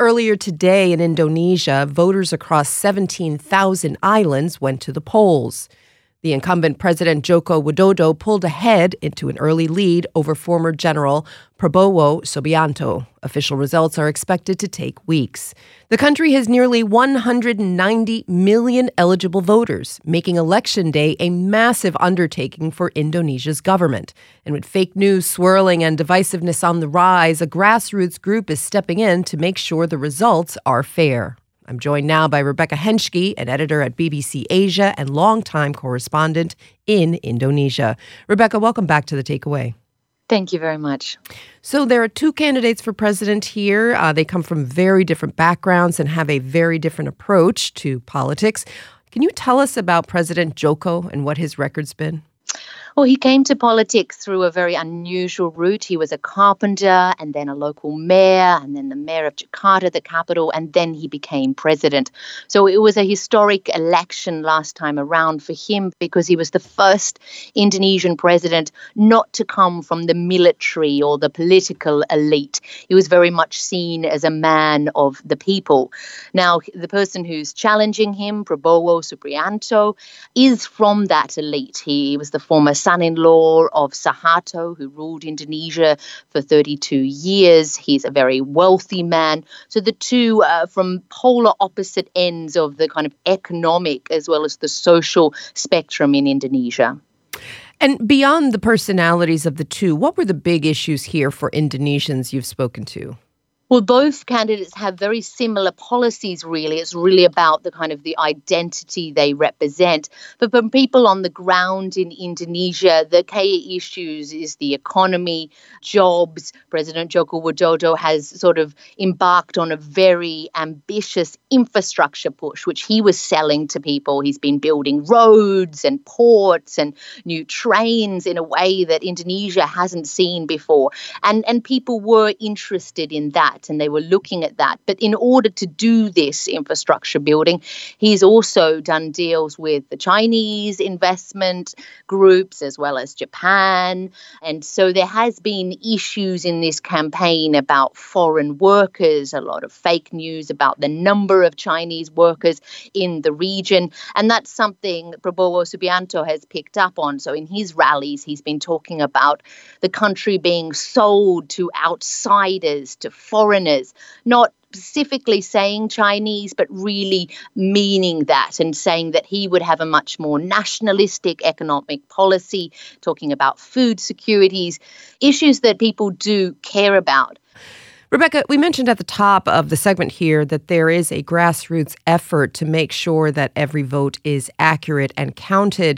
earlier today in Indonesia, voters across 17,000 islands went to the polls. The incumbent President Joko Widodo pulled ahead into an early lead over former General Prabowo Subianto. Official results are expected to take weeks. The country has nearly 190 million eligible voters, making Election Day a massive undertaking for Indonesia's government. And with fake news swirling and divisiveness on the rise, a grassroots group is stepping in to make sure the results are fair. I'm joined now by Rebecca Henschke, an editor at BBC Asia and longtime correspondent in Indonesia. Rebecca, welcome back to The Takeaway. Thank you very much. So there are two candidates for president here. They come from very different backgrounds and have a very different approach to politics. Can you tell us about President Joko and what his record's been? Well, he came to politics through a very unusual route. He was a carpenter and then a local mayor and then the mayor of Jakarta, the capital, and then he became president. So it was a historic election last time around for him because he was the first Indonesian president not to come from the military or the political elite. He was very much seen as a man of the people. Now, the person who's challenging him, Prabowo Subianto, is from that elite. He was the former son-in-law of Suharto, who ruled Indonesia for 32 years. He's a very wealthy man. So the two are from polar opposite ends of the kind of economic as well as the social spectrum in Indonesia. And beyond the personalities of the two, what were the big issues here for Indonesians you've spoken to? Well, both candidates have very similar policies, really. It's really about the kind of the identity they represent. But for people on the ground in Indonesia, the key issues is the economy, jobs. President Joko Widodo has sort of embarked on a very ambitious infrastructure push, which he was selling to people. He's been building roads and ports and new trains in a way that Indonesia hasn't seen before. And people were interested in that. And they were looking at that. But in order to do this infrastructure building, he's also done deals with the Chinese investment groups as well as Japan. And so there has been issues in this campaign about foreign workers, a lot of fake news about the number of Chinese workers in the region. And that's something Prabowo Subianto has picked up on. So in his rallies, he's been talking about the country being sold to outsiders, to foreigners, not specifically saying Chinese, but really meaning that and saying that he would have a much more nationalistic economic policy, talking about food securities, issues that people do care about. Rebecca, we mentioned at the top of the segment here that there is a grassroots effort to make sure that every vote is accurate and counted.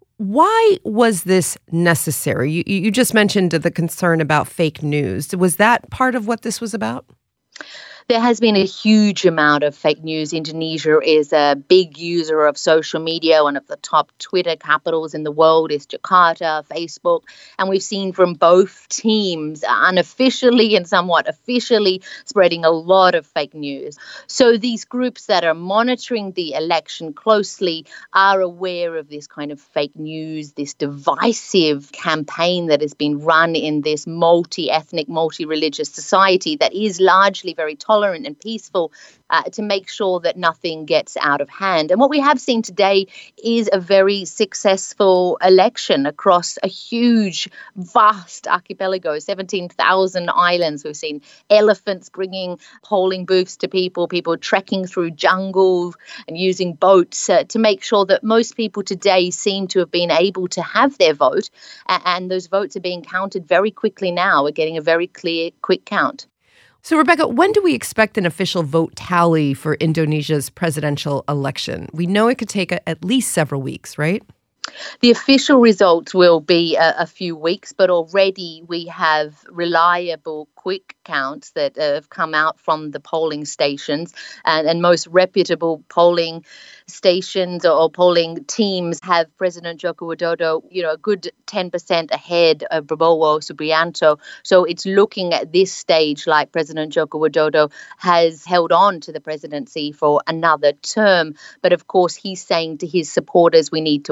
Why was this necessary? You just mentioned the concern about fake news. Was that part of what this was about? There has been a huge amount of fake news. Indonesia is a big user of social media. One of the top Twitter capitals in the world is Jakarta, Facebook. And we've seen from both teams, unofficially and somewhat officially, spreading a lot of fake news. So these groups that are monitoring the election closely are aware of this kind of fake news, this divisive campaign that has been run in this multi-ethnic, multi-religious society that is largely very tolerant and peaceful, to make sure that nothing gets out of hand. And what we have seen today is a very successful election across a huge, vast archipelago, 17,000 islands. We've seen elephants bringing polling booths to people trekking through jungle and using boats to make sure that most people today seem to have been able to have their vote. And those votes are being counted very quickly now. We're getting a very clear, quick count. So, Rebecca, when do we expect an official vote tally for Indonesia's presidential election? We know it could take at least several weeks, right? The official results will be a few weeks, but already we have reliable, quick counts that have come out from the polling stations, and most reputable polling stations or polling teams have President Joko Widodo, a good 10% ahead of Prabowo Subianto. So it's looking at this stage like President Joko Widodo has held on to the presidency for another term. But of course, he's saying to his supporters, we need to wait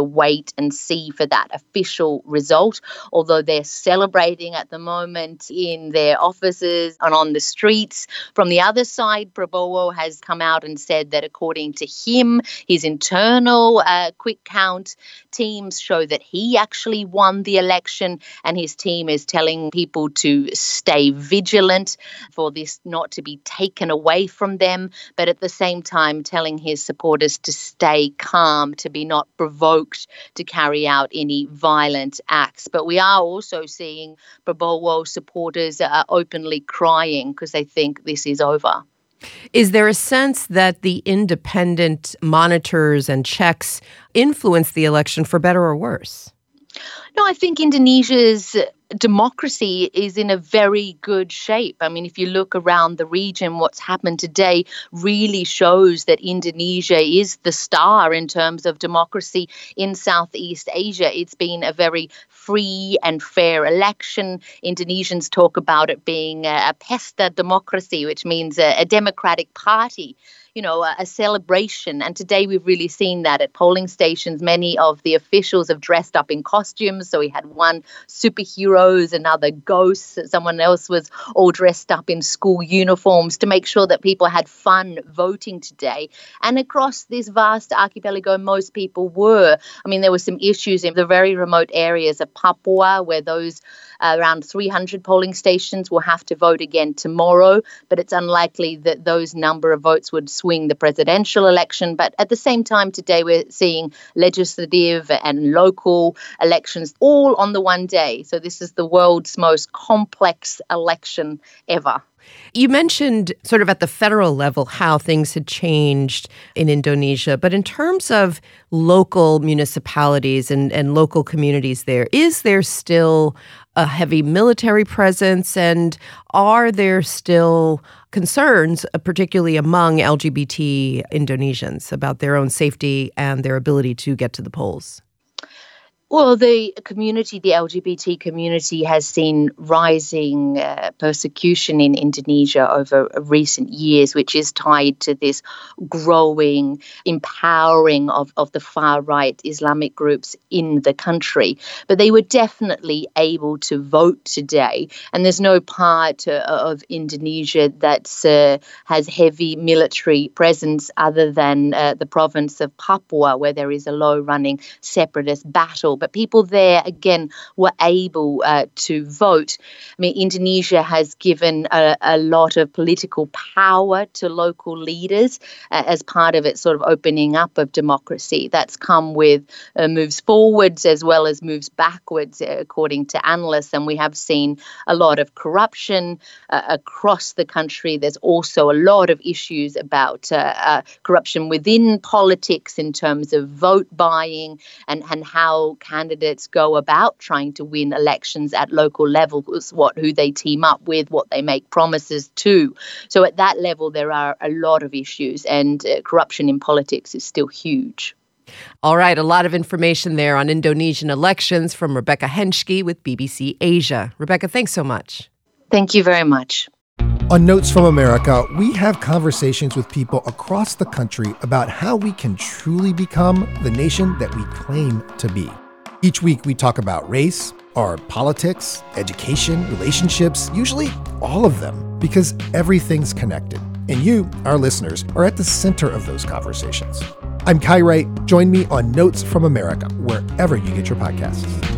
wait and see for that official result, although they're celebrating at the moment in their offices and on the streets. From the other side, Prabowo has come out and said that according to him, his internal quick count teams show that he actually won the election, and his team is telling people to stay vigilant for this not to be taken away from them, but at the same time telling his supporters to stay calm, to be not provoked to carry out any violent acts. But we are also seeing Prabowo supporters openly crying because they think this is over. Is there a sense that the independent monitors and checks influence the election for better or worse? No, I think Indonesia's democracy is in a very good shape. I mean, if you look around the region, what's happened today really shows that Indonesia is the star in terms of democracy in Southeast Asia. It's been a very free and fair election. Indonesians talk about it being a pesta democracy, which means a democratic party. A celebration. And today we've really seen that at polling stations. Many of the officials have dressed up in costumes. So we had one superheroes, another ghosts. Someone else was all dressed up in school uniforms to make sure that people had fun voting today. And across this vast archipelago, most people were. I mean, there were some issues in the very remote areas of Papua where those around 300 polling stations will have to vote again tomorrow, but it's unlikely that those number of votes would swing the presidential election. But at the same time, today we're seeing legislative and local elections all on the one day. So this is the world's most complex election ever. You mentioned sort of at the federal level how things had changed in Indonesia, but in terms of local municipalities and local communities there, is there still a heavy military presence, and are there still concerns, particularly among LGBT Indonesians, about their own safety and their ability to get to the polls? Well, the LGBT community has seen rising persecution in Indonesia over recent years, which is tied to this growing empowering of the far-right Islamic groups in the country. But they were definitely able to vote today. And there's no part of Indonesia that has heavy military presence other than the province of Papua, where there is a low-running separatist battle. But people there, again, were able to vote. I mean, Indonesia has given a lot of political power to local leaders as part of its sort of opening up of democracy. That's come with moves forwards as well as moves backwards, according to analysts. And we have seen a lot of corruption across the country. There's also a lot of issues about corruption within politics in terms of vote buying and how candidates go about trying to win elections at local levels, who they team up with, what they make promises to. So at that level, there are a lot of issues, and corruption in politics is still huge. All right, a lot of information there on Indonesian elections from Rebecca Henschke with BBC Asia. Rebecca, thanks so much. Thank you very much. On Notes from America, we have conversations with people across the country about how we can truly become the nation that we claim to be. Each week, we talk about race, our politics, education, relationships, usually all of them, because everything's connected. And you, our listeners, are at the center of those conversations. I'm Kai Wright. Join me on Notes from America, wherever you get your podcasts.